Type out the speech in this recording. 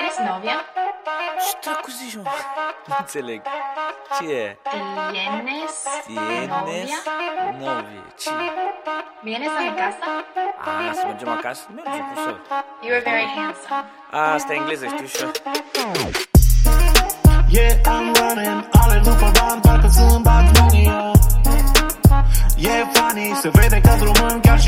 ¿Tienes novia? Ce dracu zici, mă? Nu înțeleg. Ce e? ¿Tienes Tienes novia? novie. Ce? ¿Vienes a mi casa? Să mergem acasă? Mergem, cum să? You are very handsome. Asta e engleză, știu și eu. Yeah, I'm running, alerg după bani, parcă sunt Bad Bunny, yeah. E funny, se vede că-s român chiar și